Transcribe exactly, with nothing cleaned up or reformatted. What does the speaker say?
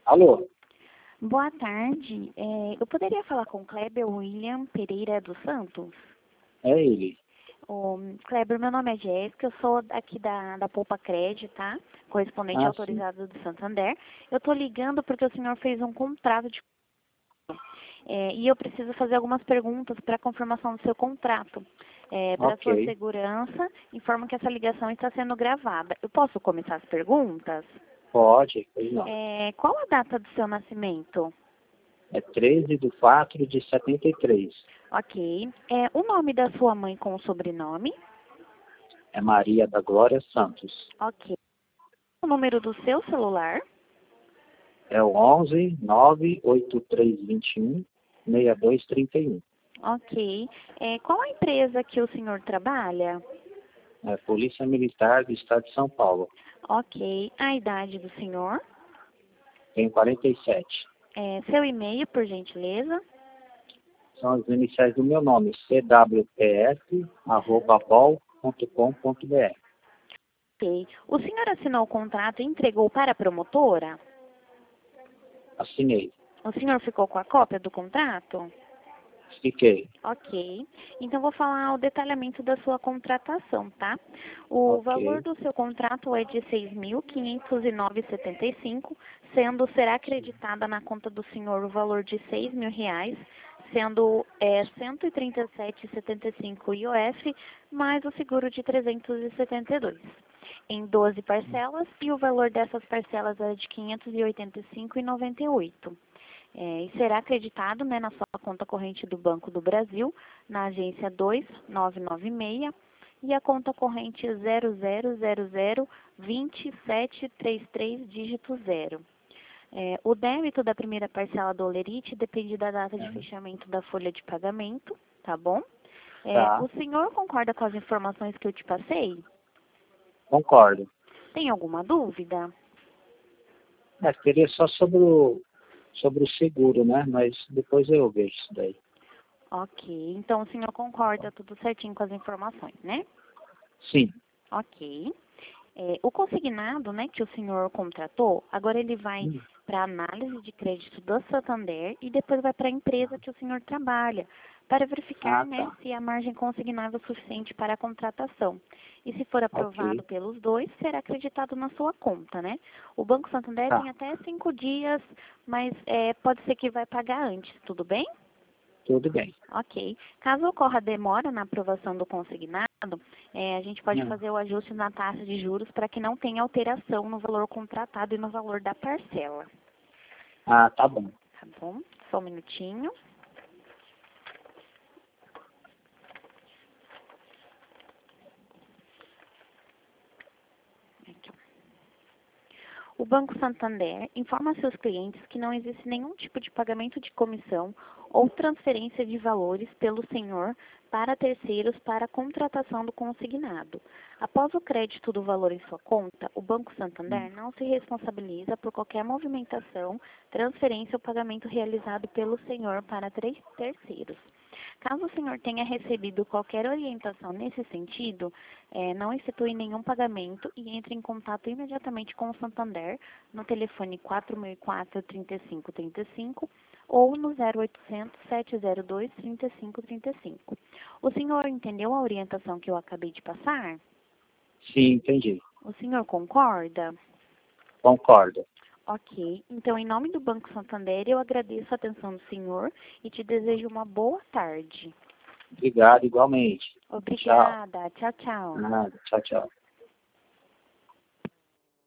Alô? Boa tarde. É, eu poderia falar com Kleber William Pereira dos Santos? É ele. Ô, Kleber, meu nome é Jéssica, eu sou aqui da, da Poupa Crédito, tá? Correspondente Ah, sim. autorizado do Santander. Eu estou ligando porque o senhor fez um contrato de... É, e eu preciso fazer algumas perguntas para confirmação do seu contrato. É, para sua Ok. segurança, informo que essa ligação está sendo gravada. Eu posso começar as perguntas? Pode, pois não. É, qual a data do seu nascimento? É treze de quatro de setenta e três. Ok. É, o nome da sua mãe com o sobrenome? É Maria da Glória Santos. Ok. O número do seu celular? É o onze nove oito três dois um seis dois três um. Ok. É, qual a empresa que o senhor trabalha? É Polícia Militar do Estado de São Paulo. Ok. A idade do senhor? Tenho quarenta e sete. É, seu e-mail, por gentileza? São as iniciais do meu nome, c w p s arroba bol ponto com ponto b r. Ok. O senhor assinou o contrato e entregou para a promotora? Assinei. O senhor ficou com a cópia do contrato? Fiquei. Ok. Então, vou falar o detalhamento da sua contratação, tá? O valor Ok. do seu contrato é de seis mil quinhentos e nove vírgula setenta e cinco, sendo, será acreditada na conta do senhor o valor de seis mil reais, sendo é, cento e trinta e sete vírgula setenta e cinco I O F, mais o seguro de trezentos e setenta e dois, em doze parcelas, e o valor dessas parcelas é de quinhentos e oitenta e cinco reais e noventa e oito centavos. É, e será acreditado, né, na sua conta corrente do Banco do Brasil, na agência dois nove nove seis, e a conta corrente zero zero zero zero dois sete três três dígito zero. É, o débito da primeira parcela do Olerite depende da data de É. fechamento da folha de pagamento, tá bom? É, Tá. o senhor concorda com as informações que eu te passei? Concordo. Tem alguma dúvida? É, seria só sobre o, sobre o seguro, né? Mas depois eu vejo isso daí. Ok, então o senhor concorda tudo certinho com as informações, né? Sim. Ok. É, o consignado, né, que o senhor contratou, agora ele vai Hum. para a análise de crédito do Santander e depois vai para a empresa que o senhor trabalha, para verificar, Ah, né, tá. se a margem consignável é suficiente para a contratação. E se for aprovado Ok. pelos dois, será acreditado na sua conta, né? O Banco Santander Tá. tem até cinco dias, mas é, pode ser que vai pagar antes, tudo bem? Tudo bem. Ok. Caso ocorra demora na aprovação do consignado, é, a gente pode Hum. fazer o ajuste na taxa de juros para que não tenha alteração no valor contratado e no valor da parcela. Ah, tá bom. Tá bom? Só um minutinho. Aqui, ó. O Banco Santander informa seus clientes que não existe nenhum tipo de pagamento de comissão ou transferência de valores pelo senhor para terceiros para a contratação do consignado. Após o crédito do valor em sua conta, o Banco Hum. Santander não se responsabiliza por qualquer movimentação, transferência ou pagamento realizado pelo senhor para três terceiros. Caso o senhor tenha recebido qualquer orientação nesse sentido, eh, não institui nenhum pagamento e entre em contato imediatamente com o Santander no telefone quatro mil e quatro, trinta e cinco trinta e cinco ou no zero oitocentos, sete zero dois, trinta e cinco trinta e cinco. O senhor entendeu a orientação que eu acabei de passar? Sim, entendi. O senhor concorda? Concordo. Ok. Então, em nome do Banco Santander, eu agradeço a atenção do senhor e te desejo uma boa tarde. Obrigado, igualmente. Tchau. Obrigada. Tchau, tchau. Nada. Tchau, tchau.